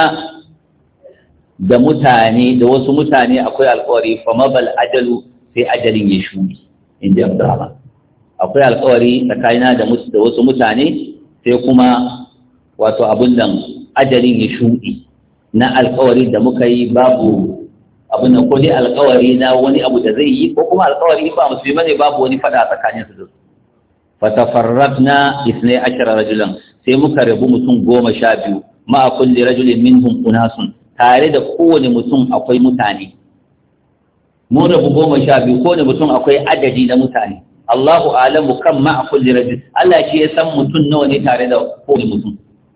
[SPEAKER 1] da mutane da wasu mutane akwai alƙawari fa mabal ajalu sai ajalin ya shudi inda Abdurrahman akwai alƙawari tsakanina da wasu mutane sai kuma wato abun nan ajalin ya shudi na alƙawari da muka yi babu abun nan ko dai alƙawari na wani abu da zai yi ko kuma alƙawari ba musulmi ne babu wani fada tsakanin su fa tafarraqna ithnay ashara rajulan sai muka rabu mutum goma sha biyu ma kulli rajulin minhum unasun tare da kowane mutum akwai mutane mun rabu goma sha biyu kowane mutum akwai adadi na mutane Allahu a'lamu kan ma kulli rajul Allah shi ya san mutum nawa ne tare da kowane mutum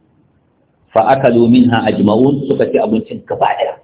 [SPEAKER 1] fa akalu minha ajma'un suka ci abincin gaba daya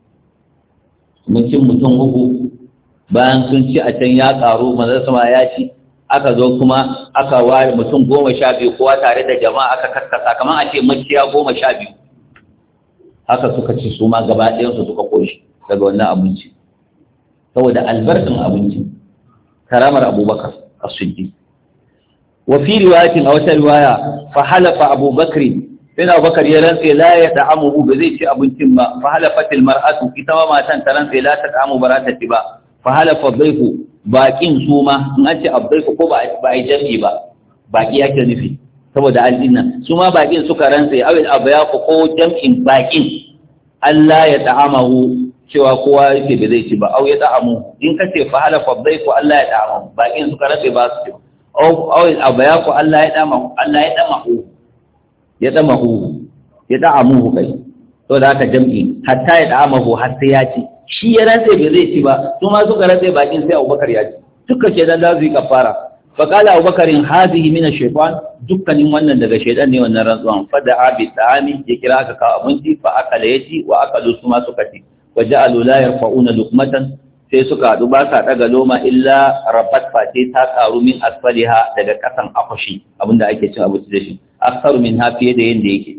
[SPEAKER 1] mutum mutum uku bayan sun ci a can ya karu manzo sama ya ci aka zo kuma aka ware mutum goma sha biyu kowa tare da jama'a aka kaskasa kamar a ce maciya goma sha biyu haka suka ci su ma gaba ɗayansu suka koshi daga wannan abinci saboda albarkan abinci karamar abubakar as-siddiq wa fi riwayatin a wata riwaya fa halafa abubakar sai abubakar ya rantse la ya da'amu ba zai ci abincin ba fa halafat al-mar'atu ita ma matan ta rantse la ta da'amu ba ta ci ba fa halafa dhaifu baƙin su ma in an ce abdaifu ko ba a yi jami'i ba baƙi yake nufi saboda al'innan su ma baƙin suka rantse awil abaya ko jam'in baƙin Allah ya ta'amahu cewa kowa yake da zai ci ba au ya ta'amu in ka ce fa halafa abdaifu Allah ya ta'amahu baƙin suka rantse ba su ci au awil abaya ko Allah ya ta'amahu Allah ya ta'amahu ya ta'amahu ya ta'amuhu kai to da haka jam'i hatta ya ta'amahu har sai ya ci shi ya rantse bai zai ci ba su ma suka rantse bakin sai Abubakar ya ci duka shedan da su yi kafara fa qala Abubakarin hadhihi min ash-shaytan dukkanin wannan daga shedan ne wannan rantsuwan fa da abi ta'ami ya kira aka kawo abinci fa akala yaci wa akalu su ma suka ci wa ja'alu la yarfa'una luqmatan sai suka hadu ba sa daga loma illa rabat fa sai ta karu min asfaliha daga kasan akwashi abinda ake cin abinci da shi aksaru min hafiye da yanda yake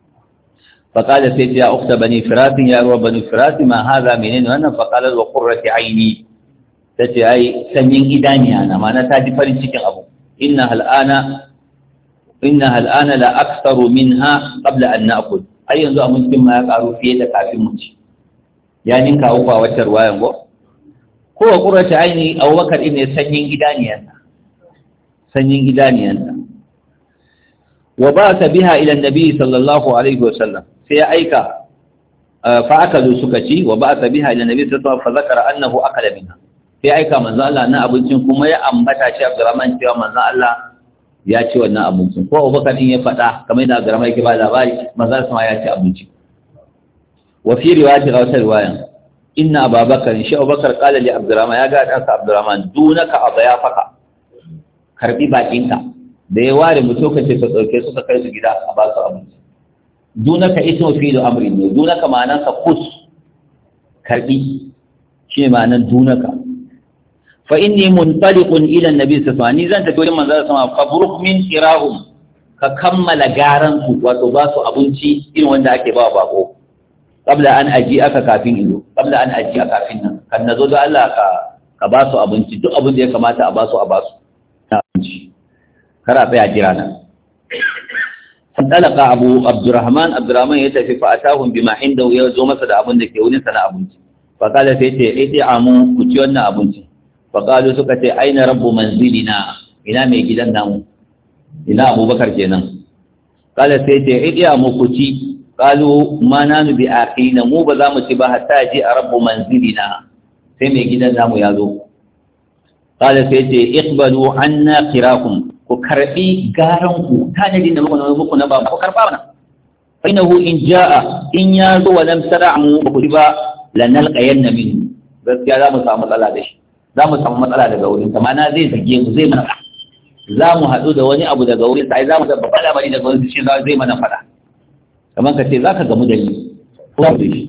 [SPEAKER 1] فقال سيدي يا أخت بني فراس يا روى بني فراس ما هذا منين وأنا فقالت وقرة عيني تتي أي سنين إداني أنا ما نتاجي فرنسك أبو إنها الآن إنها الآن لا أكثر منها قبل أن نأكل أي ينزو أمسكم ما يقعروا في يدك في مجي يعني إنك أوفا وشر وينبو هو قرة عيني أو بكر إني سنين إداني أنا سنين إداني أنا وبعث بها إلى النبي صلى الله عليه وسلم sai ya aika fa'akalu suka ci wa ba'atha biha ila nabi sallallahu alaihi wasallam fa zakara annahu akala minha sai aika manzo Allah na abincin kuma ya ambata shi Abdurrahman cewa manzo Allah ya ci wannan abincin ko Abubakar din ya faɗa kamar da Abdurrahman yake ba labari manzo Allah ya ci abinci wa fi riwayati rawata riwayan inna Abubakar shi Abubakar qala li Abdurrahman ya ga dan sa Abdurrahman dunaka abaya faka karbi bakinka da ya ware mutum kace ka dauke su ka kai su gida a ba su abinci dunaka ismu fi'lu amrin ne dunaka ma'anan ka kus karbi shi ma'anan dunaka fa inni muntaliqun ila an-nabi sallallahu alaihi wasallam zan tafi wurin manzo sallallahu alaihi wasallam fabruk min qirahum ka kammala garan su wato ba su abinci irin wanda ake ba bako qabla an aji aka kafin ido qabla an aji aka kafin nan kan nazo da Allah ka ka ba su abinci duk abin da ya kamata a ba su a ba su abinci kar a tsaya jira nan فانطلق أبو عبد الرحمن عبد الرحمن يتفي فأتاهم بما عنده يوزو مسد أبن دكي ونسنا أبنتي فقال سيتي إتي عمو كتيونا أبنتي فقالوا سكتي أين رب منزلنا إنا ميجدن نامو إنا أبو بكر جينا قال سيتي إتي عمو كتي قالوا ما نانو بآخرين مو بزام تبا حتى يجي رب منزلنا سيمي جدن نامو يازو قال سيتي اقبلوا عنا قراكم ku karbi garanku tanadin da muku na muku na ba ku karba mana fa innahu in jaa in ya zo wa lam sara'mu ku ba lanalqayanna min gaskiya za mu samu matsala da shi za mu samu matsala daga wurin ta mana zai zage mu zai mana za mu haɗu da wani abu daga wurin sai za mu da babban labari daga wurin shi zai mana fada kamar ka ce za ka gamu da ni ko da shi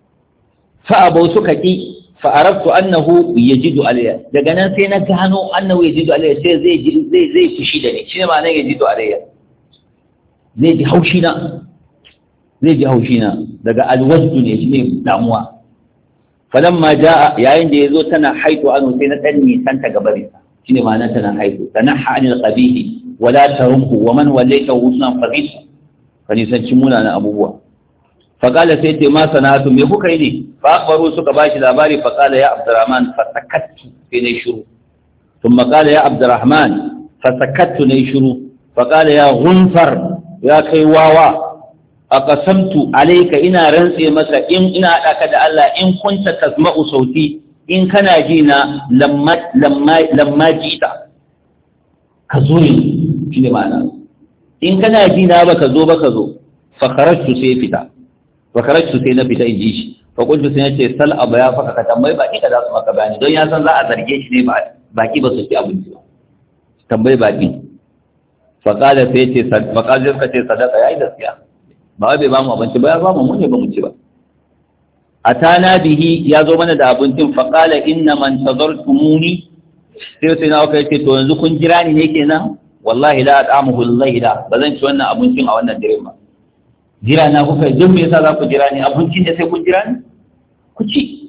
[SPEAKER 1] fa abau suka ki fa'arabtu annahu yajidu alayya daga nan sai na gano annahu yajidu alayya sai zai zai zai fushi da ni shi ne ma'anar yajidu alayya zai ji haushi na zai ji haushi na daga alwajdu ne shi ne damuwa falamma jaa yayin da yazo tana haitu anu sai na dan nisan ta gabarin sa shine ma'anar ta na haihu tanaha anil qabihi wala tarumhu wa man wallayta husnan faqis ka nisanci munanan abubuwa faƙala sai ce ma sana'atu me kuka yi ne fa akbaru suka bashi labari faƙala ya abdurrahman fa sakattu sai ne shiru ثم قال يا عبد الرحمن فسكت نيشرو فقال يا غنفر يا كيواوا أقسمت عليك إنا رنسي مسا إن إنا أكد الله إن كنت تسمع صوتي إن كان جينا لما لما لما جيت كزوين شنو معنى إن كان جينا بكزو بكزو فخرجت سيفتا فخرجت سينفتا إنجيش فقلت سينتي سل أبيا فكتمي بقي كذا سما كباني دون ياسن لا أزرجيش ne ba baki ba su ci abinci ba tambayi baki faƙalar sai ce faƙalar suka ce sadaka ya yi gaskiya ba wai bai ba mu abinci ba ya ba mu ne ba mu ci ba a tana bihi ya zo mana da abincin faƙalar inna man tazartumuni sai sai na kai ce to yanzu kun jira ni ne kenan wallahi la at'amuhu al-layla ba zan ci wannan abincin a wannan dare ba jira na kuka jin me yasa za ku jira ni abincin da sai kun jira ni ku ci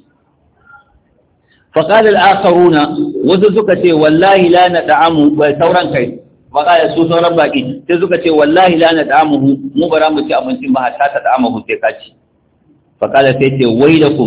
[SPEAKER 1] فقال الآخرون وذكرت والله لا ندعمه وثورا كيف فقال سو ثورا باقي تذكرت والله لا ندعمه مو برامج أمنتم ما حتى تدعمه تكاتي فقال سيدي ويلكم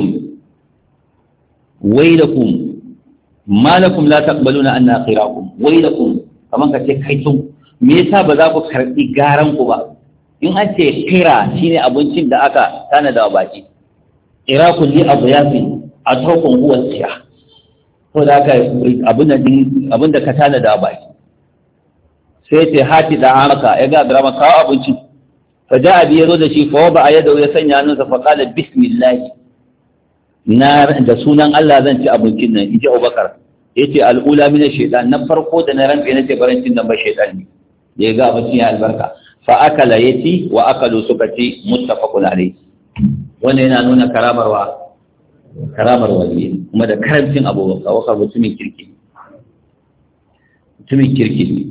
[SPEAKER 1] ويلكم ما لكم لا تقبلون أن قراكم ويلكم كمان كتير كيتم ميسا بذاكو كرتي غارنكو با in an ce kira shine abincin da aka tana da baki irakun li abyafin a tokon huwa tsiya ko da aka abin da ka tana da baki sai ce hati da amaka ya ga drama kawo abinci fa ja abi yazo da shi fa ba ya ya sanya hannunsa fa qala bismillah na da sunan Allah zan ci abincin nan inji Abubakar yace al-ula min ash-shaytan na farko da na rantsa nace barancin nan ba shaytan ne ya ga abincin ya albarka fa akala yati wa akalu suka ci muttafaqun alayhi wannan yana nuna karamarwa karamar waliyi kuma da karancin abubakar wakar mutumin kirki mutumin kirki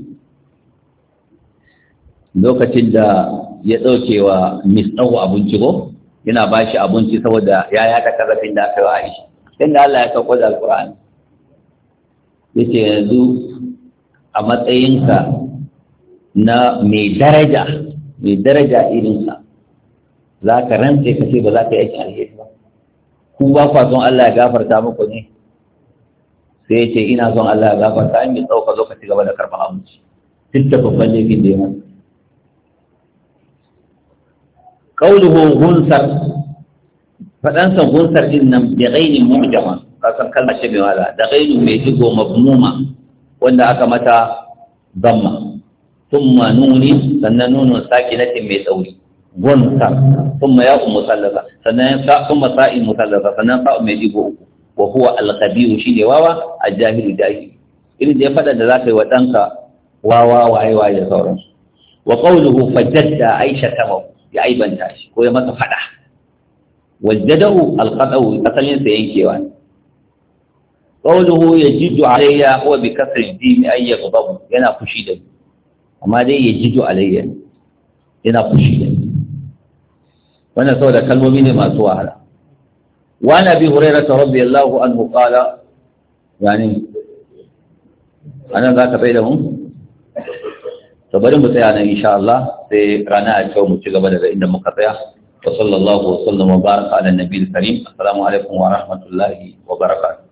[SPEAKER 1] lokacin da ya ɗauke wa misɗahu abinci ko yana ba shi abinci saboda ya yata kazafin da aka yi wa aishi inda Allah ya sauko da alƙur'ani ya ce yanzu a matsayinka na mai daraja mai daraja irinsa za ka rantse ka ce ba za ka yi aikin alheri ba ku ba kwa son Allah ya gafarta muku ne sai ya ce ina son Allah ya gafarta an yi tsauka zo ka ci gaba da karɓar abinci duk da babban laifin da ya masa qauluhu gunsar faɗansa gunsar din nan da ghainin mu'jama kasan kalmar ce mai wala da ghainin mai digo mabmuma wanda aka mata damma thumma nuni sannan nunun sakinatin mai tsauri gunsa kuma ya ummu sallaka sannan sa kuma sa'in musallaka sannan sa mai digo uku wa huwa al-khabir shi ne wawa al-jahilu jahil irin da ya fada da zaka yi wa danka wawa waye waye da sauran wa qawluhu fajadda aisha tamaw ya aibanta shi ko ya masa fada wajadahu al-qadau asalin sa yankewa qawluhu yajidu alayya huwa bi kasri dim ay yaghdab yana fushi da amma dai yajidu alayya yana fushi da wannan saboda kalmomi ne masu wahala wa nabi hurairah radiyallahu anhu qala yani ana za ka bai da mu to bari mu tsaya nan insha Allah sai rana a cewa mu ci gaba daga inda muka tsaya wa sallallahu wa sallam wa baraka ala nabiyil karim assalamu alaikum wa rahmatullahi wa barakatuh